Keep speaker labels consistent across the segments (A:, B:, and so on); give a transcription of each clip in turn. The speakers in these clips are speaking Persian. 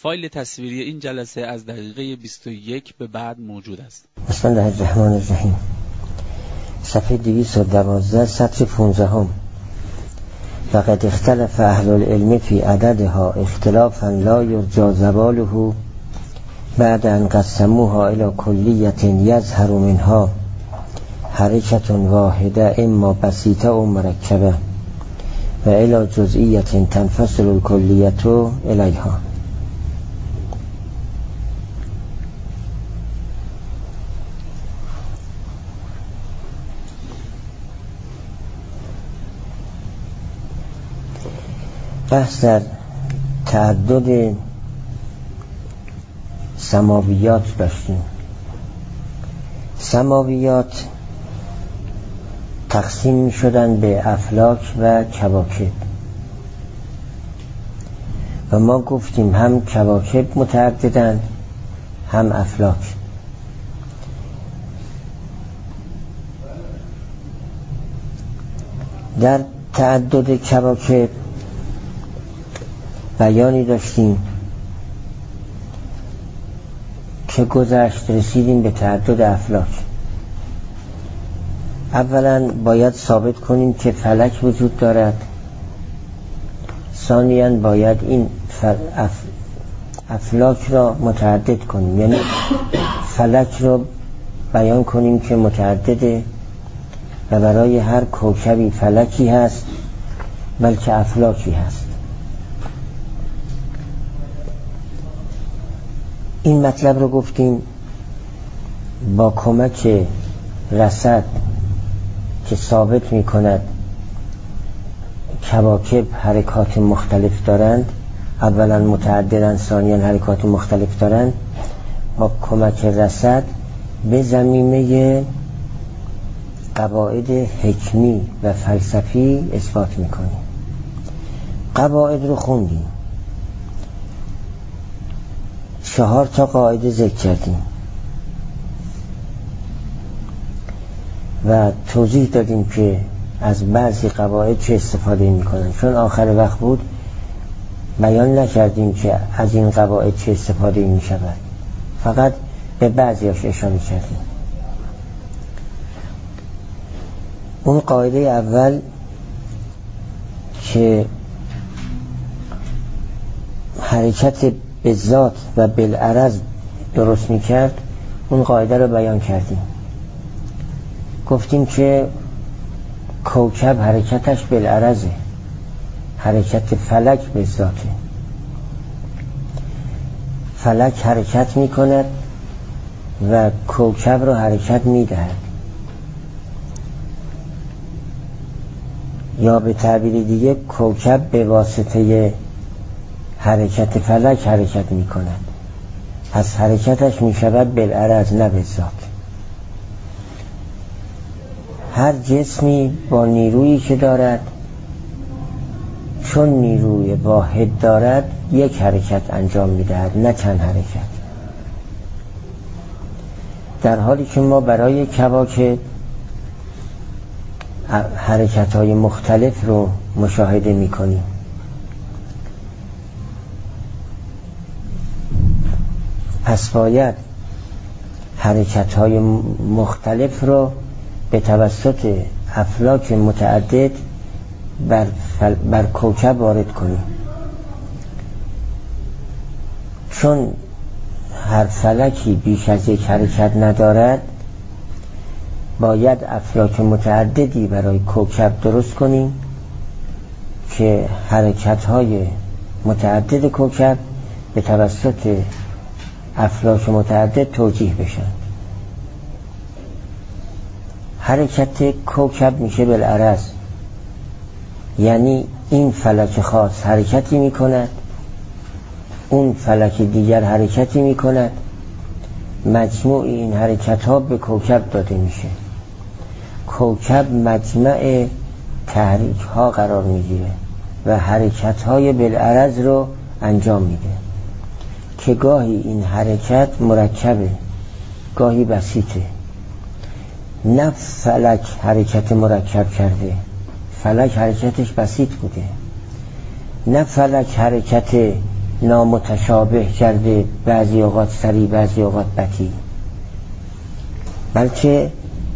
A: فایل تصویری این جلسه از دقیقه 21 به بعد موجود است.
B: بسم الله الرحمن الرحیم. صفحه 212 سطر 15. فقد اختلف اهل العلم فی عددها اختلافا لا یرجى زواله بعد ان قسموها الى کلیة یظهر منها حرکة واحده اما بسیطه و مرکبه و الى جزئیة تنفصل الکلیة الیها. بحث در تعدد سماویات داشتیم. سماویات تقسیم می شدن به افلاک و کواکب و ما گفتیم هم کواکب متعددن هم افلاک. در تعدد کواکب بیانی داشتیم که گذشت، رسیدیم به تعدد افلاک. اولا باید ثابت کنیم که فلک وجود دارد، ثانیاً باید این افلاک را متعدد کنیم، یعنی فلک را بیان کنیم که متعدده و برای هر کوکبی فلکی هست بلکه افلاکی هست. این مطلب رو گفتیم با کمک رصد که ثابت می کند کواکب حرکات مختلف دارند، اولا متعددن ثانیاً حرکات مختلف دارند، با کمک رصد به زمینه قواعد حکمی و فلسفی اثبات می کنیم. قواعد رو خوندیم، 4 قاعده ذکر کردیم و توضیح دادیم که از بعضی قواعد چه استفاده میکنن. چون آخر وقت بود بیان نکردیم که از این قواعد چه استفاده میشود، فقط به بعضیاش اشاره کردیم. اون قاعده اول که حرکت به ذات و بالعرض درست میکرد، اون قاعده رو بیان کردیم. گفتیم که کوکب حرکتش بالعرضه، حرکت فلک به ذاته. فلک حرکت میکند و کوکب رو حرکت میدهد، یا به تعبیر دیگه کوکب به واسطه حرکت فلک حرکت می کند، از حرکتش می شود بالعرض نه به ذات. هر جسمی با نیرویی که دارد، چون نیروی واحد دارد یک حرکت انجام می دهد نه چند حرکت، در حالی که ما برای کواکب حرکت های مختلف رو مشاهده می کنیم. پس باید حرکت‌های مختلف را به توسط افلاک متعدد بر کوکب وارد کنیم. چون هر فلکی بیش از یک حرکت ندارد، باید افلاک متعددی برای کوکب درست کنیم که حرکت‌های متعدد کوکب به توسط افلاک متعدد توجیه بشن. حرکت کوکب میشه بالعرض، یعنی این فلک خاص حرکتی میکند، اون فلک دیگر حرکتی میکند، مجموع این حرکت ها به کوکب داده میشه. کوکب مجمع تحریک ها قرار میگیره و حرکت های بالعرض رو انجام میده که گاهی این حرکت مرکبه، گاهی بسیطه. نه فلک حرکت مرکب کرده، فلک حرکتش بسیط بوده. نه فلک حرکت نامتشابه کرده، بعضی اوقات سریع بعضی اوقات بطیء، بلکه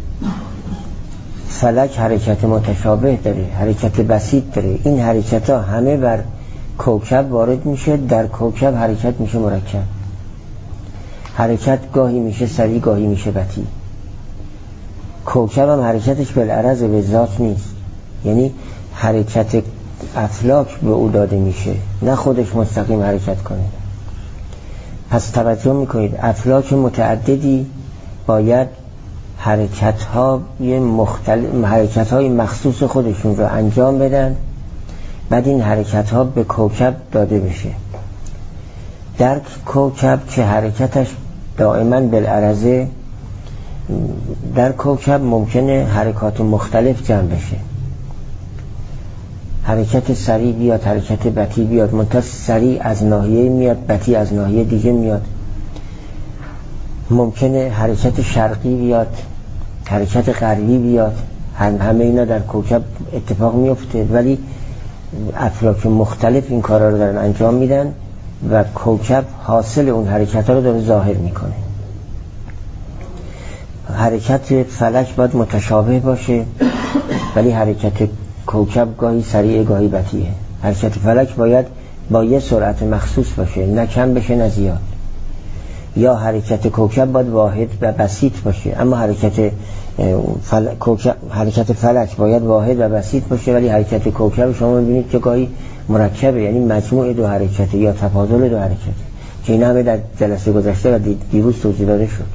B: فلک حرکت متشابه داره، حرکت بسیط داره. این حرکت ها همه بر کوکب وارد میشه، در کوکب حرکت میشه مرکب. حرکت گاهی میشه سریع گاهی میشه بطیء. کوکب هم حرکتش بالعرض به ذات نیست، یعنی حرکت افلاک به او داده میشه، نه خودش مستقیم حرکت کنه. پس توجه میکنید افلاک متعددی باید حرکت‌های مخصوص خودشون رو انجام بدن، بعد این حرکت‌ها به کوکب داده بشه. در کوکب که حرکتش دائما بالعرضه، در کوکب ممکنه حرکات مختلف جمع بشه، حرکت سریع بیاد حرکت بطیء بیاد، منتها سریع از ناحیه میاد بطیء از ناحیه دیگه میاد. ممکنه حرکت شرقی بیاد حرکت غربی بیاد، همه اینا در کوکب اتفاق میفته، ولی افلاک مختلف این کارا رو دارن انجام میدن و کوکب حاصل اون حرکت ها رو داره ظاهر میکنه. حرکت فلک باید متشابه باشه، ولی حرکت کوکب گاهی سریع گاهی بطیئه. حرکت فلک باید با یه سرعت مخصوص باشه، نه کم بشه نه زیاد. یا حرکت کوکب باید واحد و بسیط باشه، اما حرکت فلک باید واحد و بسیط باشه، ولی حرکت کوکب شما می‌بینید که گاهی مرکبه، یعنی مجموع دو حرکت یا تفاضل دو حرکت، که این همه در جلسه گذشته و دیروز توضیح داده شد.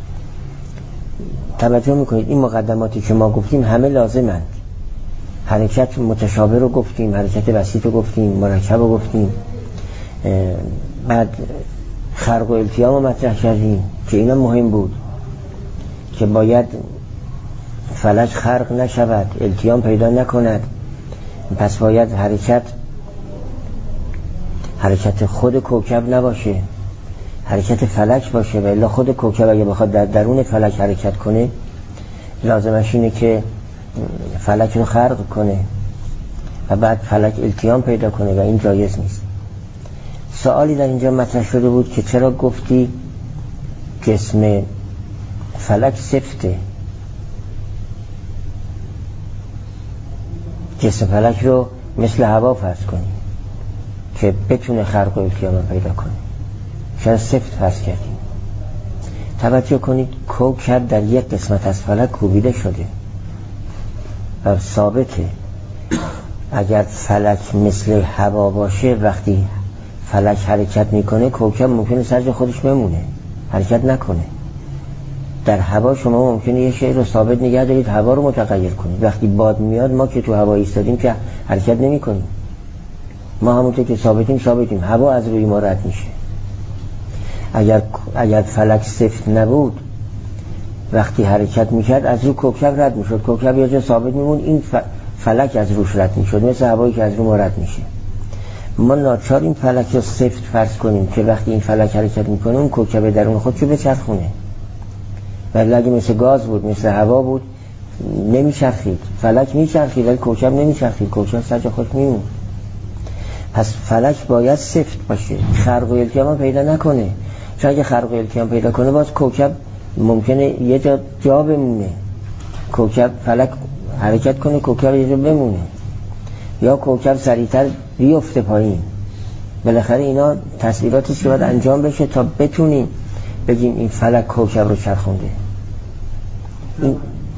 B: توجه میکنید این مقدماتی که ما گفتیم همه لازمند. حرکت متشابه رو گفتیم، حرکت بسیط رو گفتیم، مرکب رو گفتیم، بعد خرق و التیام رو مطرح کردیم که اینا مهم بود، که باید فلک خرق نشود، التیام پیدا نکند، پس باید حرکت خود کوکب نباشه، حرکت فلک باشه، و الا خود کوکب اگه بخواد در درون فلک حرکت کنه لازمش اینه که فلک رو خرق کنه و بعد فلک التیام پیدا کنه و این جایز نیست. سوالی در اینجا مطرح شده بود که چرا گفتی جسم فلک سفته؟ جسم فلک رو مثل هوا فرض کنی که بتونه خرق و التیام پیدا کنه، چرا سفت فرض کردیم؟ توجه کنید کوکب در یک قسمت از فلک کوبیده شده و ثابته. اگر فلک مثل هوا باشه، وقتی فلک حرکت میکنه کوکب ممکنه سر جای خودش بمونه، حرکت نکنه. در هوا شما ممکنه یه شی رو ثابت نگه دارید، هوا رو متغیر کنید. وقتی باد میاد ما که تو هوا ایستادیم که حرکت نمی کنیم، ما همونطور که ثابتیم، هوا از روی ما رد میشه. اگر فلک سفت نبود، وقتی حرکت میکرد از روی کوکب رد میشد، کوکب یه جا ثابت میمون، این فلک از روش رد میشد، مثل هوایی که از روی ما رد میشه. ما ناچار این فلک رو سفت فرض کنیم که وقتی این فلک حرکت میکنه اون کوکب درون خودشو بچرخونه، ولی اگه مثل گاز بود مثل هوا بود نمیچرخید. فلک میچرخید ولی کوکب نمیچرخید، کوکب سر جای خودش میمون. پس فلک باید سفت باشه، خرق و التیام پیدا نکنه، چون اگه خرق و التیام پیدا کنه باز کوکب ممکنه یه جا بمونه، کوکب فلک حرکت کنه کوکب یه جا بمونه، یا کوکب سریعتر بیفته پایین. بالاخره اینا تصویراتی که باید انجام بشه تا بتونیم بگیم این فلک کوکب رو چرخونده. این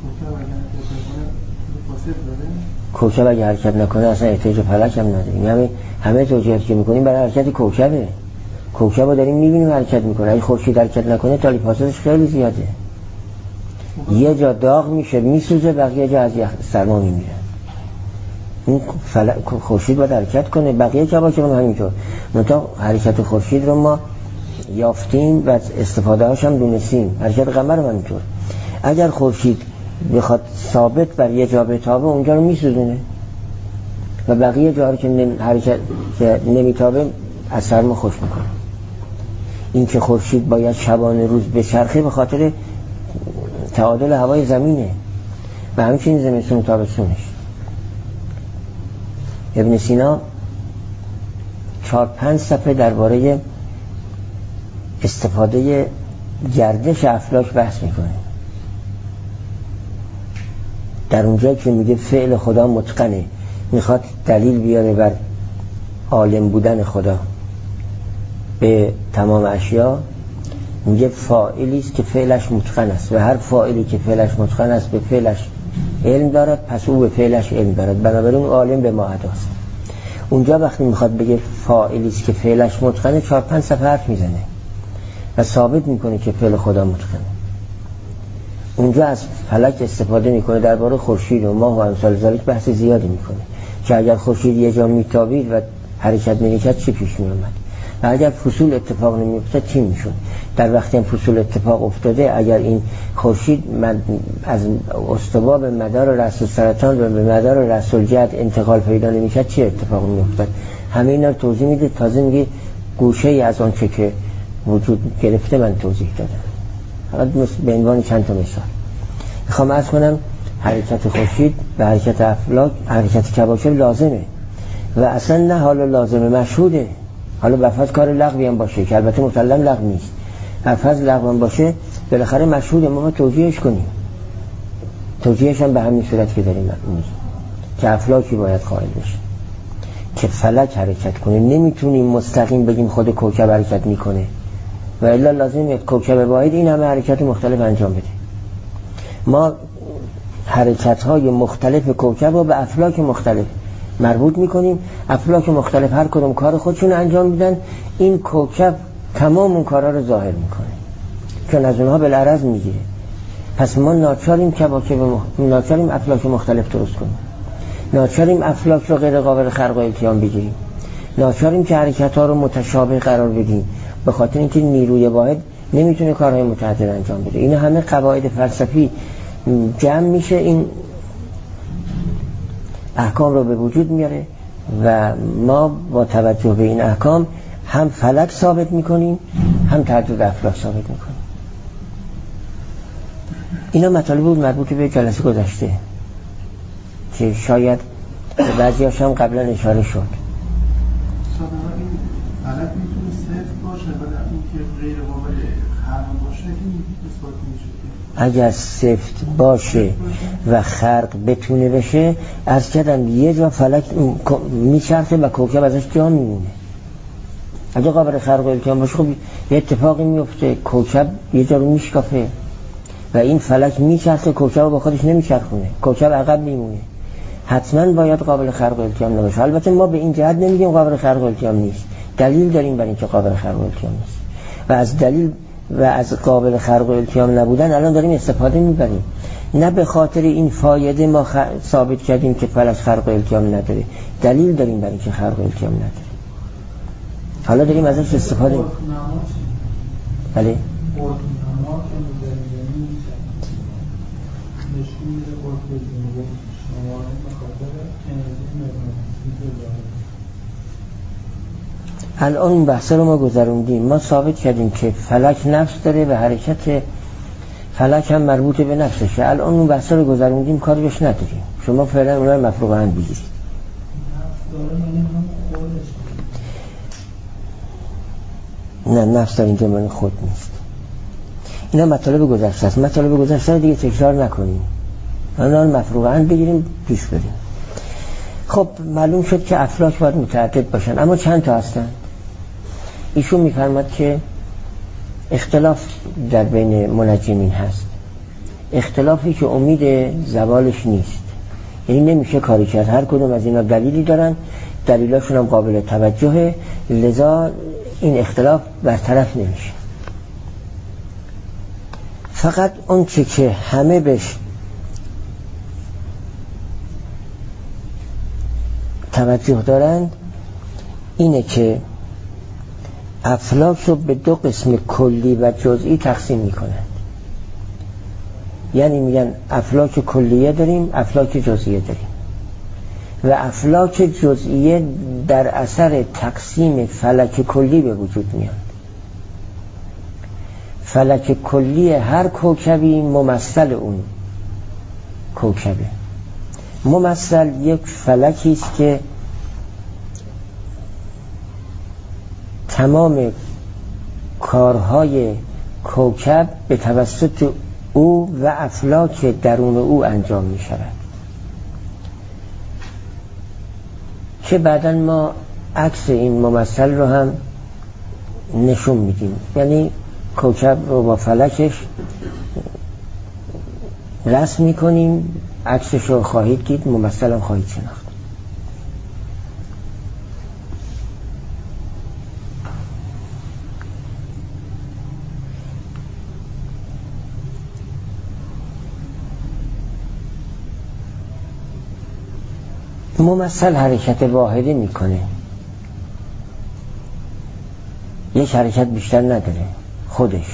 B: کوکب اگه حرکت نکنه اصلا احتیاج فلک هم نداره. این همه توجیهاتی که میکنیم برای حرکت کوکبه. کوکب رو داریم میبینیم حرکت میکنه، اگه خورشید حرکت نکنه تالیپاسش خیلی زیاده، یه جا داغ میشه میسوزه، بقیه جا از سرما میمیره. این خورشید باید حرکت کنه، بقیه جا باشه همینطور. منتها حرکت خورشید رو ما یافتیم و استفاده هاش هم دونستیم، حرکت قمر هم همینطور. اگر خورشید بخواد ثابت بر یه جا بتابه اونجا رو میسوزونه و بقیه جا رو که حرکت نمیتابه از سرما خوش میکنه. این که خورشید باید شبانه روز بچرخه به خاطر تعادل هوای زمینه و همچنین زمستون و تابستونش. ابن سینا 4-5 صفحه درباره استفاده گردش افلاک بحث میکنه. در اونجایی که میگه فعل خدا متقنه، میخواد دلیل بیاره بر عالم بودن خدا به تمام اشیا، میگه فاعلی است که فعلش متقن است و هر فاعلی که فعلش متقن است به فعلش علم دارد، پس او به فعلش علم دارد، بنابراین عالم به ما اداست. اونجا وقتی میخواد بگه فاعلی است که فعلش متقنه 4-5 صفحه حرف میزنه و ثابت میکنه که فعل خدا متقنه. اونجا از فلک استفاده میکنه، درباره خورشید و ماه و امثال ذالک بحث زیادی میکنه که اگر خورشید یه جا میتابید و حرکت نمیکرد چی پیش میومد و اگر فصول اتفاق نمیافتاد چی میشد. در وقتی هم فصول اتفاق افتاده، اگر این خورشید از استباب مدار رأس السرطان و به مدار رأس الجد انتقال پیدا نمیکرد چی اتفاق میافتاد. همه اینا رو توضیح میده. تازه میگه گوشه ای از آن که وجود گرفته من توضیح دادم، فقط به عنوان چند تا مثال. میخوام عرض کنم حرکت خورشید و حرکت افلاک، حرکت کواکب لازمه و اصلا نه حالا لازمه، مشهوده. حالا بفرض کار لغوی هم باشه که البته مسلم لغو نیست، بفرض لغو هم باشه بالاخره مشهوده، ما توجیهش کنیم. توجیهش هم به همین صورت که داریم میگیم که افلاکی باید قائل بشه که فلک حرکت کنه. نمیتونیم مستقیم بگیم خود کوکب حرکت میکنه و الا لازمه کوکب واحد این همه حرکت مختلف انجام بده. ما حرکت‌های مختلف کوکب رو به افلاک مختلف مربوط میکنیم. افلاک مختلف هر کدوم کار خودشون انجام میدن، این کوکب تمام اون کارا رو ظاهر میکنه چون از اونها بالعرض میگیره. پس ما ناچاریم ناچاریم افلاک مختلف درست کنیم، ناچاریم افلاک رو غیر قابل خلق و التیام بگیریم، ناچاریم که حرکت‌ها رو متشابه قرار بدیم، به خاطر اینکه نیروی واحد نمیتونه کارهای متعدد انجام بده. این همه قواعد فلسفی جمع میشه، این احکام رو به وجود میاره و ما با توجه به این احکام هم فلک ثابت میکنیم هم تعدد افلاک ثابت میکنیم. اینا مطالب بود مربوط به جلسه گذشته که شاید بعضی هاشم قبلا اشاره شد.
C: فلک میتونه صفر باشه و در این که غیر قابل خلق باشه این اثبات میشه.
B: اگر سفت باشه و خرق بتونه بشه، از کردم یه جا فلک میچرخه و کوکب ازش جا میمونه. اگه قابل خرق و التیام باشه خب یه اتفاقی میفته، کوکب یه جا رو میشکافه و این فلک میچرخه، کوکب رو با خودش نمیچرخونه، کوکب عقب میمونه. حتما باید قابل خرق و التیام نباشه. البته ما به این جهت نمیگیم قابل خرق و التیام نیست، دلیل داریم برای اینکه قابل خرق و التیام نیست و از دلیل و از قابل خرق و التیام نبودن الان داریم استفاده میبریم. نه به خاطر این فایده ما ثابت کردیم که فلک خرق و التیام نداره، دلیل داریم برای اینکه خرق و التیام نداره، حالا داریم ازش استفاده. بله الان این بحثه رو ما گذروندیم. ما ثابت کردیم که فلک نفس داره و حرکت فلک هم مربوط به نفسشه. الان اون بحثه رو گذروندیم، کاری بهش نداریم. شما فعلا اونها رو مفروغ هم بگیرید. نه، نفس داره اینجا من خود نیست. اینا مطالب گذشته است. مطالب گذشته رو دیگه تکرار نکنیم، اونها رو مفروغ هم بگیریم پیش بریم. خب معلوم شد که افلاک باید متعدد باشن، اما چند تا هستن؟ ایشون میفرماد که اختلاف در بین منجمین هست، اختلافی که امید زوالش نیست، یعنی نمیشه کاری کرد. هر کدوم از اینا دلیلی دارن، دلیلاشون هم قابل توجهه، لذا این اختلاف برطرف نمیشه. فقط اون چه که همه بهش توجه دارند اینه که افلاک رو به دو قسم کلی و جزئی تقسیم میکنند. یعنی میگن افلاک کلیه داریم، افلاک جزئیه داریم و افلاک جزئیه در اثر تقسیم فلک کلی به وجود میاد. فلک کلی هر کوکبی ممثل اون کوکبه. ممثل یک فلکی است که تمام کارهای کوکب به توسط او و افلاک درون او انجام می شود که بعداً ما عکس این ممثل رو هم نشون میدیم. یعنی کوکب رو با فلکش رسم میکنیم، عکسش رو خواهید دید، ممثل هم خواهید شناخت. ممثل حرکت واحده میکنه، یک حرکت بیشتر نداره خودش.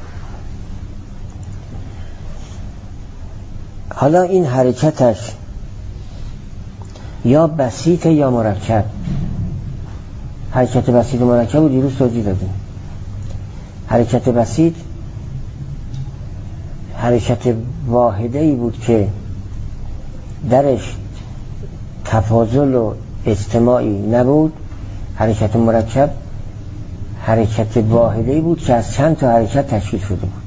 B: حالا این حرکتش یا بسیط یا مرکب. حرکت بسیط و مرکب رو دیروز توضیح دادیم. حرکت بسیط حرکت واحده‌ای بود که درش تفاضل و اجتماعی نبود. حرکت مرکب حرکت واحده‌ای بود که از چند تا حرکت تشکیل شده بود.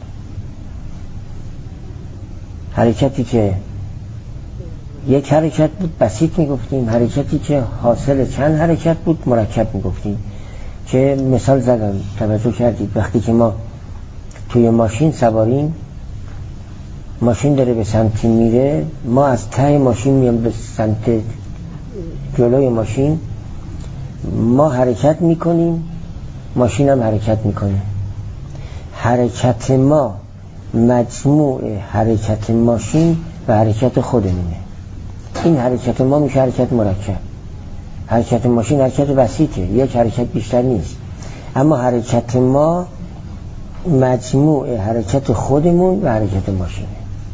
B: حرکتی که یک حرکت بود بسیط میگفتیم، حرکتی که حاصل چند حرکت بود مرکب میگفتیم. که مثال زدم، توجه کردید وقتی که ما توی ماشین سواریم، ماشین داره به سمتی میره، ما از ته ماشین میام به سمت جلوی ماشین، ما حرکت میکنیم، ماشین هم حرکت میکنه. حرکت ما مجموع حرکت ماشین و حرکت خودمونه. این حرکت ما میشه حرکت مرکب. حرکت ماشین حرکت بسیطه، یک حرکت بیشتر نیست. اما حرکت ما مجموع حرکت خودمون و حرکت ماشینه.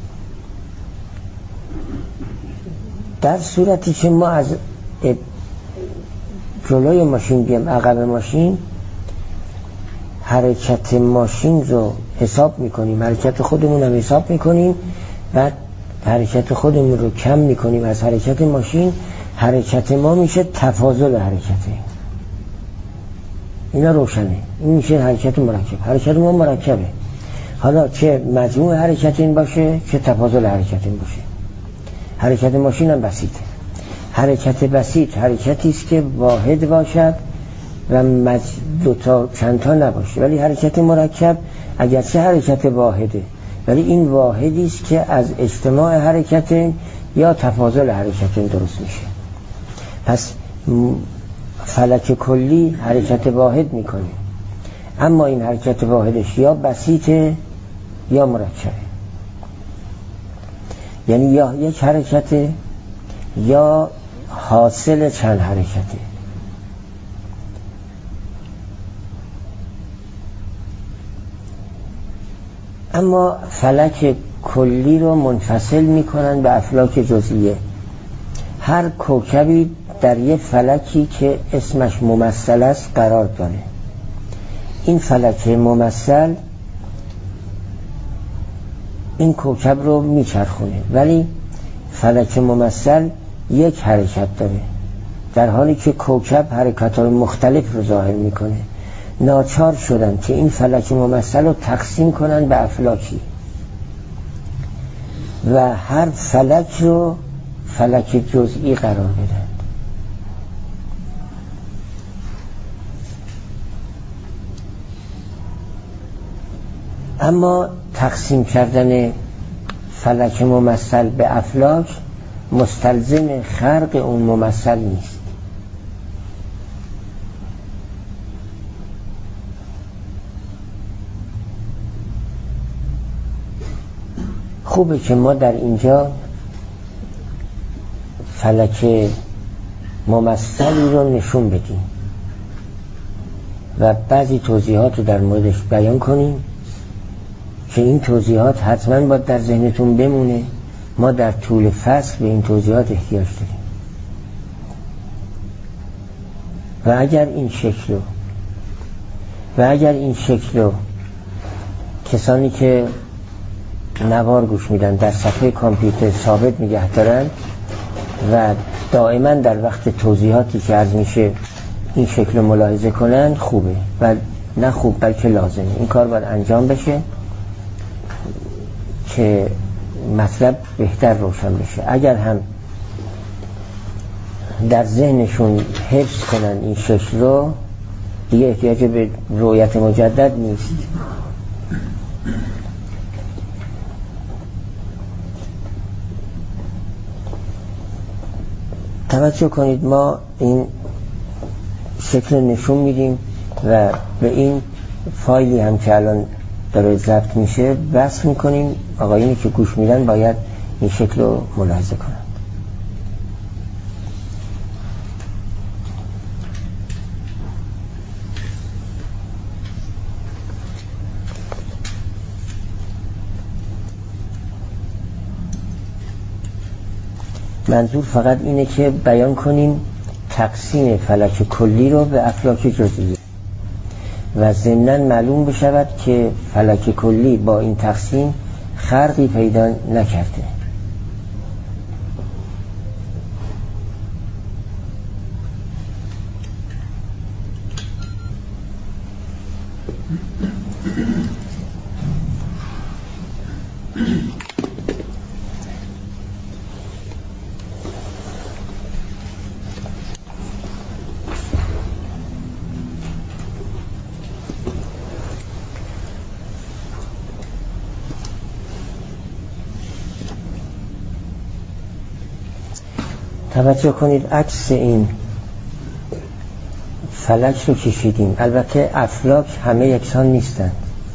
B: در صورتی که ما از جلوی ماشین بیام عقب ماشین، حرکت ماشین رو حساب میکنیم، حرکت خودمون هم حساب میکنیم، بعد حرکت خودمون رو کم میکنیم از حرکت ماشین، حرکت ما میشه تفاضل حرکته. اینا روشنه. این میشه حرکت مرکب. حرکت ما مرکبه، حالا چه مجموع حرکت این باشه چه تفاضل حرکت این باشه. حرکت ماشین هم بسیطه. حرکت بسیط حرکتی است که واحد باشد و دو تا چند تا نباشه. ولی حرکت مرکب اگرچه حرکت واحده، ولی این واحدی است که از اجتماع حرکت یا تفاضل حرکت درست میشه. پس فلک کلی حرکت واحد میکنه، اما این حرکت واحدش یا بسیطه یا مرکبه. یعنی یا یک حرکته یا حاصل چند حرکته. اما فلک کلی رو منفصل میکنن به افلاک جزئیه. هر کوکبی در یه فلکی که اسمش ممثل است قرار داره. این فلک ممثل این کوکب رو میچرخونه، ولی فلک ممثل یک حرکت داره، در حالی که کوکب حرکت‌های مختلف رو ظاهر میکنه. ناچار شدن که این فلک ممثل رو تقسیم کنن به افلاکی و هر فلک رو فلک جزئی قرار بدن. اما تقسیم کردن فلک ممثل به افلاک مستلزم خرق اون ممثل نیست. خوبه که ما در اینجا فلک ممثلی رو نشون بدیم و بعضی توضیحات رو در موردش بیان کنیم که این توضیحات حتما باید در ذهنتون بمونه. ما در طول فصل به این توضیحات احتیاج داریم و اگر این شکل کسانی که نوار گوش میدن در صفحه کامپیوتر ثابت نگه دارن و دائما در وقت توضیحاتی که عرض میشه این شکل ملاحظه کنند خوبه و نه خوب بلکه لازمه. این کار باید انجام بشه که مطلب بهتر روشن بشه. اگر هم در ذهنشون حفظ کنن این شکل رو، دیگه احتیاج به رؤیت مجدد نیست. توجه کنید، ما این شکل نشون میدیم و به این فایلی هم که الان داره ضبط میشه وصل میکنیم. آقایونی که گوش میدن باید این شکل رو ملاحظه کنن. منظور فقط اینه که بیان کنیم تقسیم فلک کلی رو به افلاک جزئی و ضمناً معلوم بشود که فلک کلی با این تقسیم خرقی پیدا نکرده. توجه کنید، عکس این فلک رو کشیدیم. البته افلاک همه یکسان نیستند.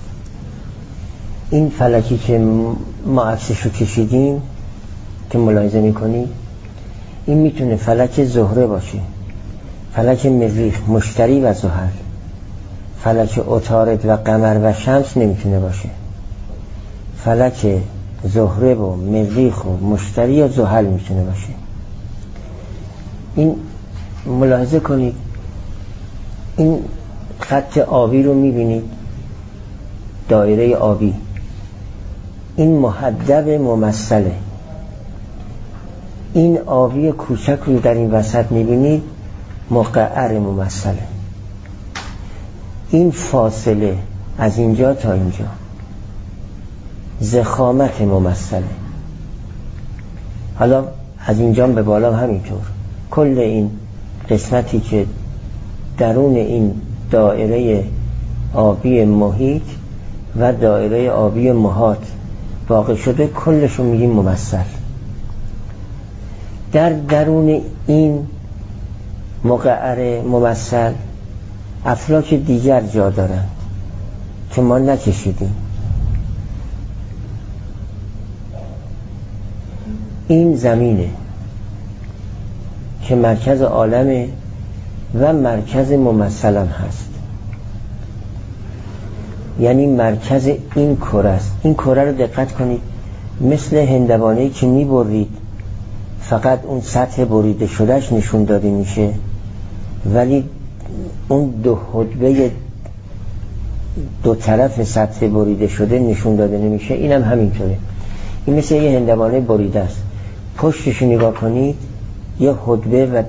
B: این فلکی که ما عکسش رو کشیدیم که ملاحظه میکنید، این میتونه فلک زهره باشه، فلک مریخ، مشتری و زحل. فلک عطارد و قمر و شمس نمیتونه باشه. فلک زهره و مریخ و مشتری و زحل میتونه باشه. این ملاحظه کنید، این خط آبی رو میبینید، دایره آبی، این محدب ممثله. این آبی کوچک رو در این وسط میبینید، مقعر ممثله. این فاصله از اینجا تا اینجا ضخامت ممثله. حالا از اینجا به بالا همینطور. کل این قسمتی که درون این دایره آبی محیط و دایره آبی محاط واقع شده، کلشو میگیم ممثل. در درون این مقعر ممثل افلاک دیگر جا دارن که ما نکشیدیم. این زمینه که مرکز عالمه و مرکز ممثلم هست، یعنی مرکز این کره است. این کره رو دقت کنید، مثل هندوانه‌ای که می‌برید فقط اون سطح بریده شدهش نشون داده میشه، ولی اون دو حدبه دو طرف سطح بریده شده نشون داده نمیشه. اینم همینطوره. این مثل یه هندوانه بریده است. پشتش نگاه کنید، یه حدبه و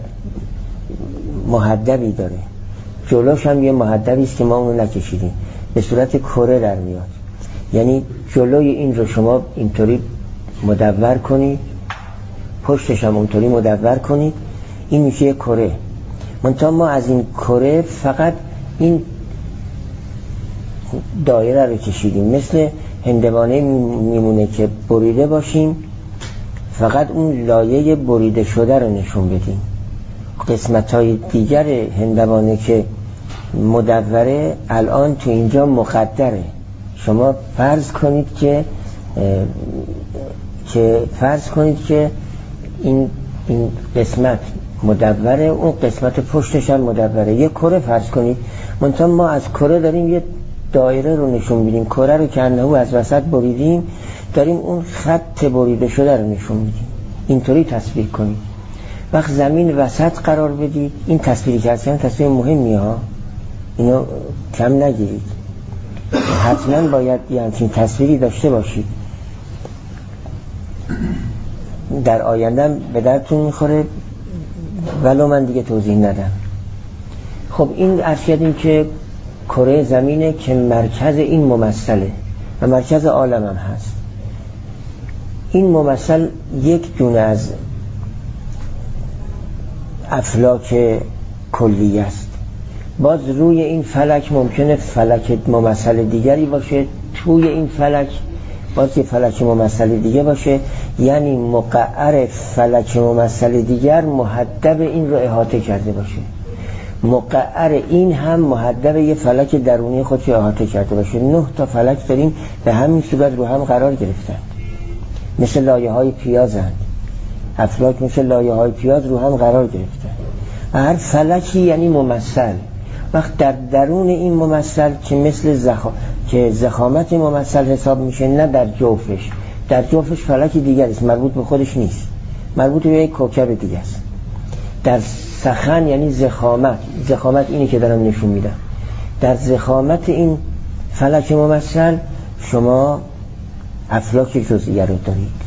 B: محدبی داره، جلوش هم یه محدبی است که ما اونو نکشیدیم، به صورت کره در میاد. یعنی جلوی این رو شما اینطوری مدور کنید، پشتش هم اونطوری مدور کنید، این میشه یه کره. منتها ما از این کره فقط این دایره رو کشیدیم. مثل هندوانه میمونه که بریده باشیم، فقط اون لایه بریده شده رو نشون بدیم. قسمت‌های دیگر هندوانه که مدوره الان تو اینجا مقدره. شما فرض کنید که این قسمت مدوره، اون قسمت پشتش هم مدوره. یه کره فرض کنید، منتها ما از کره داریم یه دایره رو نشون میدیم. کره رو که انهو از وسط بریدیم، داریم اون خط بریده شده رو نشون میدیم. اینطوری تصویر کنید. وقت زمین وسط قرار بدید. این تصویری که هستن تصویر مهمیه ها، اینو کم نگیرید. حتما باید یه همچین تصویری داشته باشید. در آینده به درتون میخوره، ولو من دیگه توضیح ندم. خب این عرض کردیم که کره زمینه که مرکز این ممثله و مرکز عالم هم هست. این ممثل یک دونه از افلاک کلی است. باز روی این فلک ممکنه فلک ممثل دیگری باشه، توی این فلک باز یه فلک ممثل دیگه باشه، یعنی مقعر فلک ممثل دیگر محدب این رو احاطه کرده باشه، مقعر این هم محدب یه فلک درونی خودش احاطه کرده باشه. 9 تا فلک داریم به همین صورت رو هم قرار گرفتن، مثل لایه های پیازند. افلاک مثل لایه های پیاز رو هم قرار گرفتن. هر فلکی یعنی ممثل. وقت در درون این ممثل که مثل که زخامت ممثل حساب میشه، نه در جوفش. در جوفش فلک دیگری است، مربوط به خودش نیست، مربوط به یک کوکب دیگه است. در سخن یعنی زخامت اینی که دارم نشون میدم. در زخامت این فلک ممثل شما افلاک جزئیه رو دارید.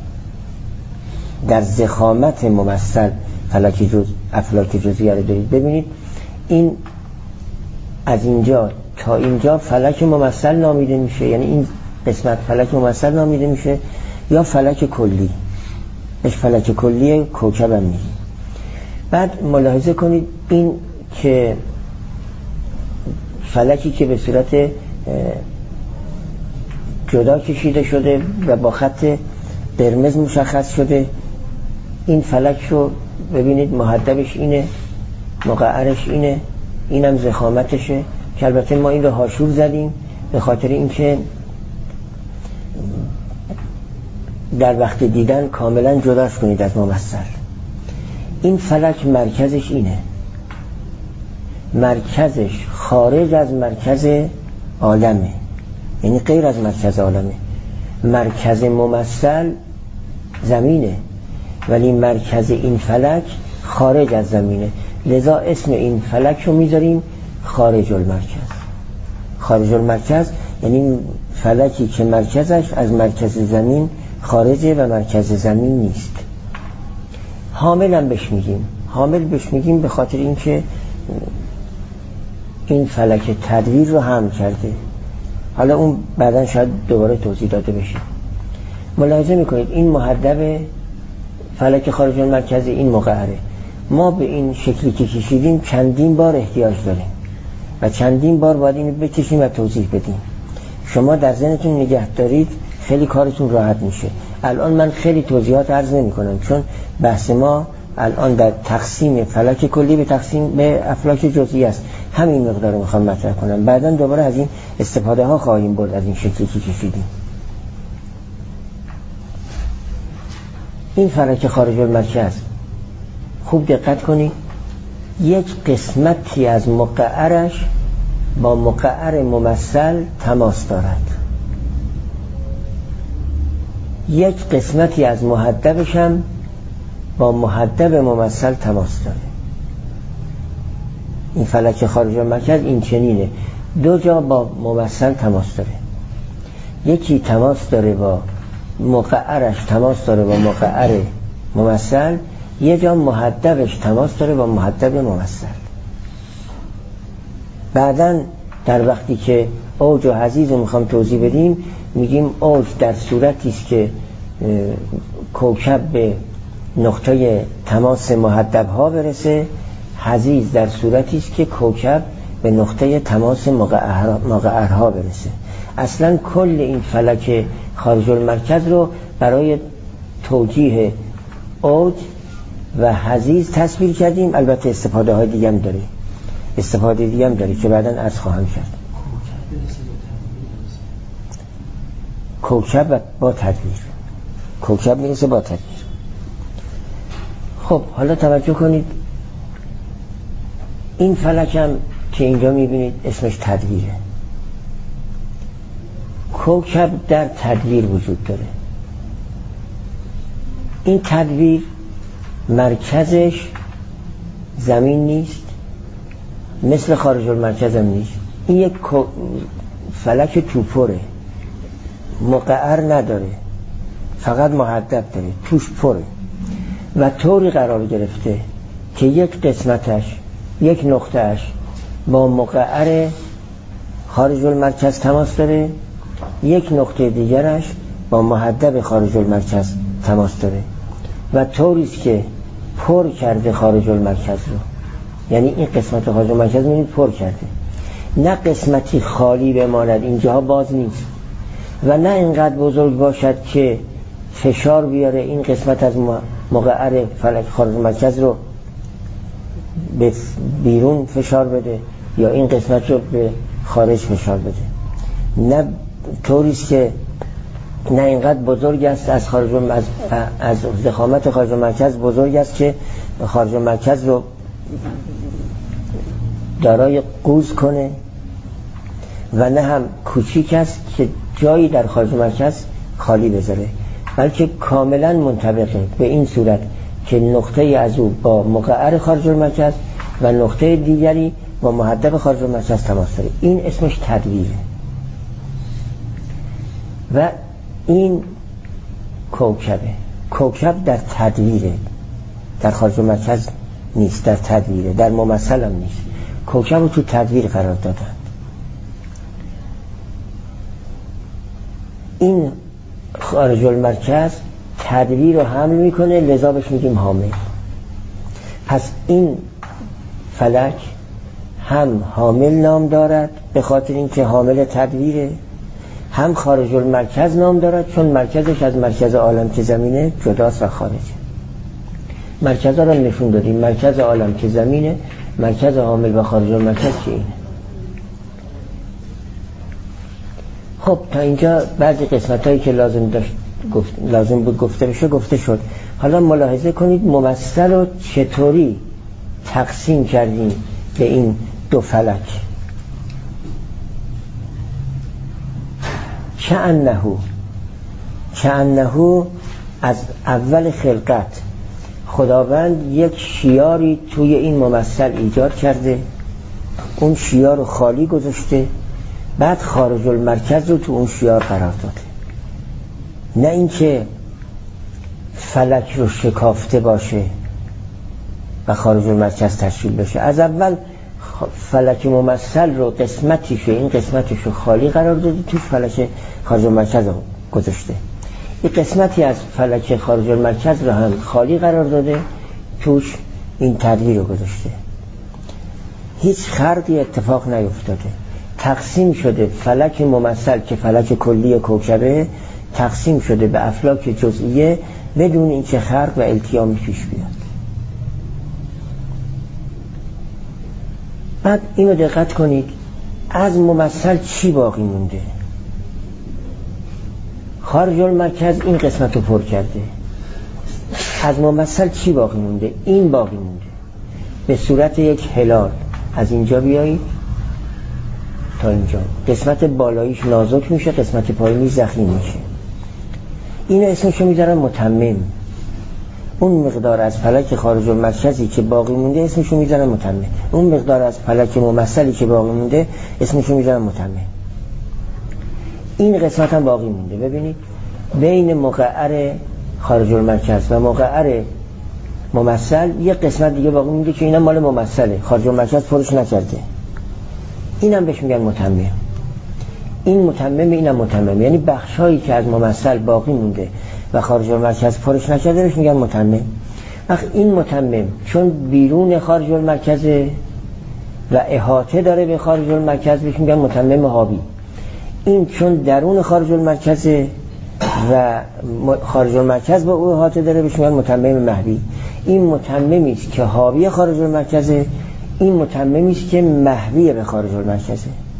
B: در زخامت ممثل افلاک جزئیه رو دارید. ببینید این از اینجا تا اینجا فلک ممثل نامیده میشه، یعنی این قسمت فلک ممثل نامیده میشه، یا فلک کلی، بهش فلک کلی کوکب هم میگیم. بعد ملاحظه کنید این که فلکی که به صورت جدا کشیده شده و با خط قرمز مشخص شده، این فلک رو ببینید محدبش اینه، مقعرش اینه، اینم زخامتشه، که البته ما این رو هاشور زدیم به خاطر اینکه در وقت دیدن کاملا جداش کنید از ممثل. این فلک مرکزش اینه، مرکزش خارج از مرکز عالمه، یعنی غیر از مرکز عالمه. مرکز ممثل زمینه، ولی مرکز این فلک خارج از زمینه، لذا اسم این فلک رو میذاریم خارج المرکز. خارج المرکز یعنی فلکی که مرکزش از مرکز زمین خارجه و مرکز زمین نیست. حامل هم بهش میگیم، حامل بهش میگیم به خاطر اینکه این فلک تدویر رو حمل کرده. حالا اون بعداً شاید دوباره توضیح داده بشه. ملاحظه میکنید این محدب فلک خارج المرکز، این مقعره. ما به این شکلی که کشیدیم چندین بار احتیاج داریم و چندین بار باید اینو بکشیم و توضیح بدیم. شما در ذهنتون نگه دارید، خیلی کارتون راحت میشه. الان من خیلی توضیحات عرض نمی کنم، چون بحث ما الان در تقسیم فلک کلی به افلاک جزئی است. همین مقدار رو میخوام مطرح کنم، بعداً دوباره از این استفاده ها خواهیم برد از این شکلی که کشیدیم. این فلک خارج المرکز خوب دقت کنید، یک قسمتی از مقعرش با مقعر ممثل تماس دارد، یک قسمتی از محدبش هم با محدب ممثل تماس داره. این فلک خارج المرکز این چنینه، 2 جا با ممثل تماس داره، یکی تماس داره با مقعرش، تماس داره با مقعر ممثل، یه جا محدبش تماس داره با محدب ممثل. بعداً در وقتی که اوج و حضیض رو میخوام توضیح بدیم، میگیم اوج در صورتی است که کوکب به نقطه تماس محدب ها برسه، حضیض در صورتی است که کوکب به نقطه تماس مقعرها برسه. اصلا کل این فلک خارج المرکز رو برای توجیه اوج و حضیض تصویر کردیم. البته استفاده های دیگه هم داره، که بعداً عرض خواهم کرد. کوکب با تدویر، کوکب میرسه با تدویر. خب حالا توجه کنید، این فلک هم که اینجا میبینید اسمش تدویره. کوکب در تدویر وجود داره. این تدویر مرکزش زمین نیست، مثل خارج المرکز هم نیست. این یک فلک توپره، مقعر نداره، فقط محدب داره، توش پره و طوری قرار گرفته که یک قسمتش یک نقطهش با مقعر خارج المرکز تماس داره، یک نقطه دیگرش با محدب خارج المرکز تماس داره و طوریست که پر کرده خارج المرکز رو، یعنی این قسمت خارج المرکز رو پر کرده، نه قسمتی خالی بماند اینجاها باز نیست و نه اینقدر بزرگ باشد که فشار بیاره این قسمت از مقعر فلک خارج المرکز رو به بیرون فشار بده یا این قسمت رو به خارج فشار بده، نه طوریست که نه اینقدر بزرگ است از ضخامت خارج المرکز بزرگ است که خارج المرکز رو دارای قوز کنه و نه هم کوچیک است که جایی در خارج المرکز خالی بذاره، بلکه کاملا منطبقه به این صورت که نقطه از او با مقعر خارج المرکز و نقطه دیگری با محدب خارج المرکز تماس داره. این اسمش تدویره و این کوکب در تدویره، در خارج المرکز نیست، در تدویره، در ممثل هم نیست. کوکب رو تو تدویر قرار دادن. این خارج المرکز تدویر رو حمل میکنه، لذا بهش میگیم حامل. پس این فلک هم حامل نام دارد به خاطر اینکه حامل تدویره، هم خارج المرکز نام دارد چون مرکزش از مرکز عالم که زمینه جداست و خارجه. مرکز ها رو نشون دادیم، مرکز عالم که زمینه، مرکز حامل و خارج المرکز که اینه. خب تا اینجا بعضی قسمت هایی که لازم بود گفته بشه گفته شد. حالا ملاحظه کنید ممثل رو چطوری تقسیم کردیم به این دو فلک. کأنه از اول خلقت خداوند یک شیاری توی این ممثل ایجاد کرده، اون شیار رو خالی گذاشته، بعد خارج المرکز رو تو اون شیار قرار داده. نه اینکه فلک رو شکافته باشه و خارج المرکز تشکیل بشه. از اول فلک ممثل رو این قسمتش رو خالی قرار داده، توش فلک خارج المرکز رو گذاشته. این قسمتی از فلک خارج المرکز رو هم خالی قرار داده، توش این تدویر رو گذاشته. هیچ خرقی اتفاق نیفتاده. تقسیم شده فلک ممثل که فلک کلی کوکبه، تقسیم شده به افلاک جزئیه بدون اینکه خرق و التیامی پیش بیاد. بعد اینو دقت کنید، از ممثل چی باقی مونده؟ خارج المرکز این قسمت رو پر کرده. از ممثل چی باقی مونده؟ این باقی مونده به صورت یک هلال. از اینجا بیایید تا اینجا، قسمت بالاییش نازک میشه، قسمت پایینیش ضخیم میشه. این اسمشو میذارن متمم. اون مقدار از فلک خارج المرکزی که باقی مونده اسمشو میذارن متمم. اون مقدار از فلک ممثلی که باقی مونده اسمشو میذارن متمم. این قسمت هم باقی مونده. ببینید بین مقعر خارج المرکز و مقعر ممثل یک قسمت دیگه باقی مونده که اینا مال ممثله، خارج المرکز پرش نکرده. اینم بهش میگن متمم. این متمم، اینم متمم، یعنی بخشایی که از ممثل باقی مونده و خارج المرکز پرش نکرده بهش میگن متمم. وقت این متمم چون بیرون خارج المرکز و احاطه داره به خارج المرکز بهش میگن متمم حاوی. این چون درون خارج المرکز و خارج المرکز با او احاطه داره بهش میگن متمم محوی. این متممی است که حاوی خارج المرکز، این متممی است که محوی به خارج المرکز.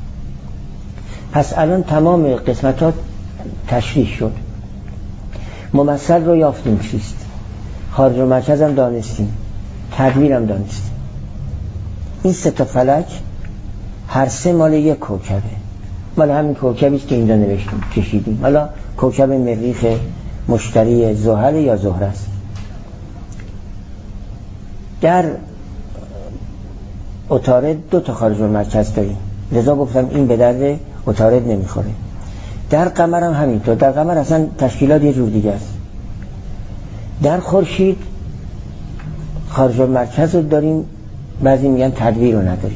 B: پس الان تمام قسمت‌ها تشریح شد. ممثل رو یافتیم چیست، خارج المرکز هم دانستیم، تدویر هم دانستیم. این سه تا فلک هر سه مال یک کوکبه، مال همین کوکبی است که اینجا نوشتیم کشیدیم. حالا کوکب مریخ، مشتری، زحل یا زهره است. در عطارد 2 تا خارج المرکز داریم، لذا گفتم این به درد عطارد نمیخوره. در قمر هم همینطور. در قمر اصلا تشکیلات یه جور دیگه است. در خورشید خارج المرکز رو داریم بعضی میگن تدویر رو نداریم.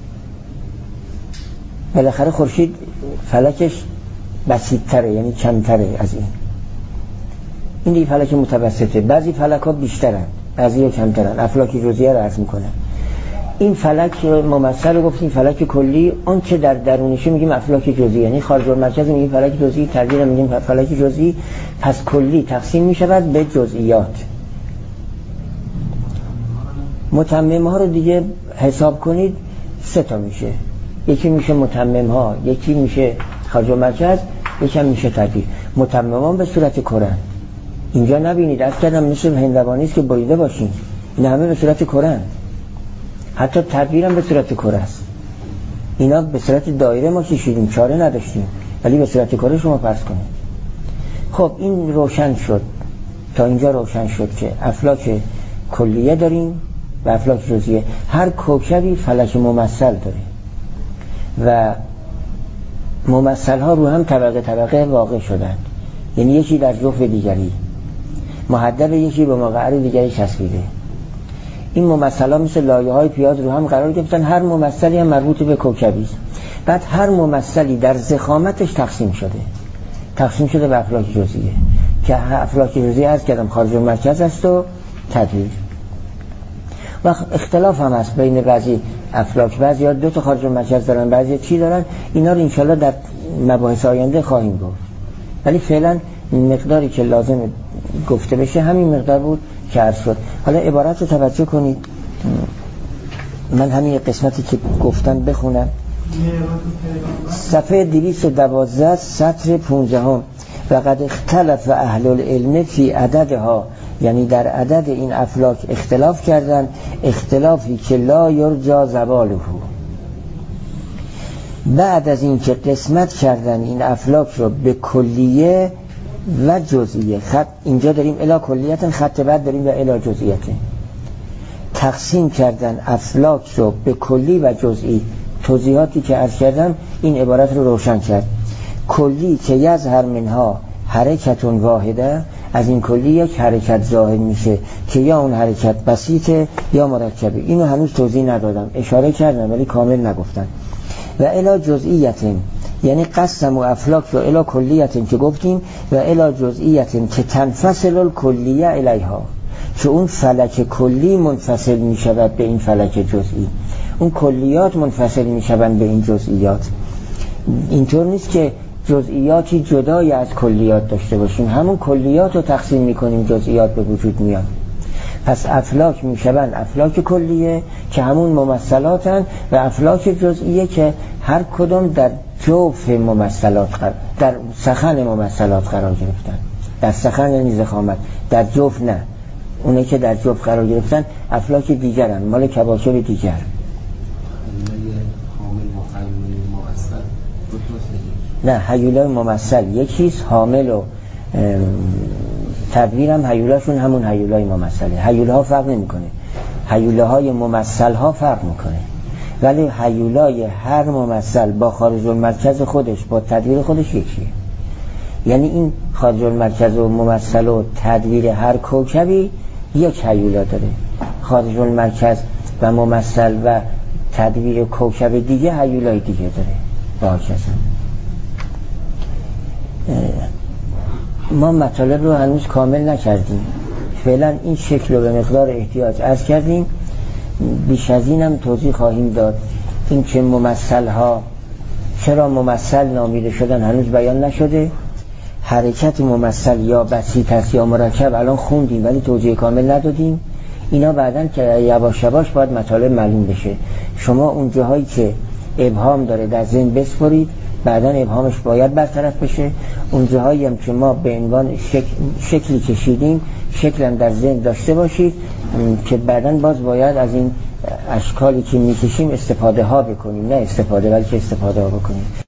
B: بالاخره خورشید فلکش بسیط‌تره، یعنی کمتره از این دیگه فلک متوسطه. بعضی فلک ها بیشترن، بعضی ها کمترن. افلاک جزئیه رو عرض میکنن. این فلک ممثل رو گفتیم فلک کلی، اون که در درونشه میگیم افلاک جزئی، یعنی خارج المرکز میگیم فلک جزئی، تدویر میگیم فلک جزئی. پس کلی تقسیم میشود به جزئیات. متمم ها رو دیگه حساب کنید 3 تا میشه. یکی میشه متمم ها، یکی میشه خارج المرکز، یکی هم میشه تدویر. متممان به صورت کره اینجا نبینید، از کردم مثل هندوانی است که بریده باشین، این همه به صورت کره. حتی تدویر هم به صورت کره است. اینا به صورت دایره ما کشیدیم، چاره نداشتیم، ولی به صورت کره شما فرض کنید. خب این روشن شد، تا اینجا روشن شد که افلاک کلیه داریم و افلاک جزئیه. هر کوکبی فلک ممثل داره و ممثل ها رو هم طبقه طبقه واقع شدن، یعنی یکی در جفت دیگری محدب، یکی به مقعر دیگری چسبیده. این ممثل ها مثل لایه های پیاز رو هم قرار گرفتن، هر ممثلی هم مربوط به کوکبی است. بعد هر ممثلی در ضخامتش تقسیم شده به افلاک جزئیه که افلاک جزئیه از کردم خارج المرکز است و تدویر. و اختلاف هم هست بین بعضی افلاک، بعضی ها 2 تا خارج المرکز دارن، بعضی چی دارن. اینا رو انشالله در مباحث آینده خواهیم گفت، ولی فعلا مقداری که لازم گفته بشه همین مقدار بود که عرض شد. حالا عبارت رو توجه کنید، من همین قسمتی که گفتم بخونم. صفحه 212 سطر 15. وقد اختلف اهل العلم فی عددها، یعنی در عدد این افلاک اختلاف کردن، اختلافی که لا یرجا زواله. بعد از این که قسمت کردن این افلاک رو به کلیه و جزئیه، خط اینجا داریم الی کلیت، خط بعد داریم و الی جزئیت، تقسیم کردن افلاک رو به کلی و جزئی. توضیحاتی که عرض کردم این عبارت رو روشن کرد. کلی که یظهر منها حرکت واحده، از این کلی یک حرکت ظاهر میشه که یا اون حرکت بسیطه یا مرکبه. اینو هنوز توضیح ندادم، اشاره کردم ولی کامل نگفتم. و الی جزئیت، یعنی قسم و افلاک رو الی کلیت که گفتیم و الی جزئیت که تنفصل الکلیه الیها، که اون فلک کلی منفصل می شود به این فلک جزئی، اون کلیات منفصل می شوند به این جزئیات. اینطور نیست که جزئیاتی جدای از کلیات داشته باشیم، همون کلیات رو تقسیم می کنیم، جزئیات به وجود میان. پس افلاک می شوند افلاک کلیه که همون ممثلاتن و افلاک جزئیه که هر کدوم در جوف ممثلات در سخن ممثلات قرار گرفتن. در سخن یعنی ضخامت، در جوف نه. اونه که در جوف قرار گرفتن افلاک دیگرن، مال کباکب دیگر. نه، هیولای ممثل یکیست، حامل و تدویر هم هیولاشون همون هیولای ممثله. هیولاها فرق نمی کنه، هیولاهای ممثل ها فرق میکنه، ولی هیولای هر ممثل با خارج المرکز خودش با تدویر خودش یکیه. یعنی این خارج المرکز و ممثل و تدویر هر کوکبی یک هیولا داره، خارج المرکز و ممثل و تدویر کوکب دیگه هیولای دیگه داره. با کسان ما مطالب رو هنوز کامل نکردیم، فعلا این شکل رو به مقدار احتیاج عرض کردیم، بیش از این هم توضیح خواهیم داد. این که ممثل ها چرا ممثل نامیده شدن هنوز بیان نشده. حرکت ممثل یا بسیط است یا مرکب الان خوندیم ولی توضیح کامل ندادیم. اینا بعداً که یواش یواش باید مطالب معلوم بشه. شما اون جاهایی که ابهام داره در ذهن بسپرید، بعداً ابهامش باید برطرف بشه. اون جاهایی هم که ما به عنوان شکلی کشیدیم، شکلم در ذهن داشته باشید که بعداً باز باید از این اشکالی که میکشیم استفاده ها بکنیم، نه استفاده بلکه استفاده ها بکنیم.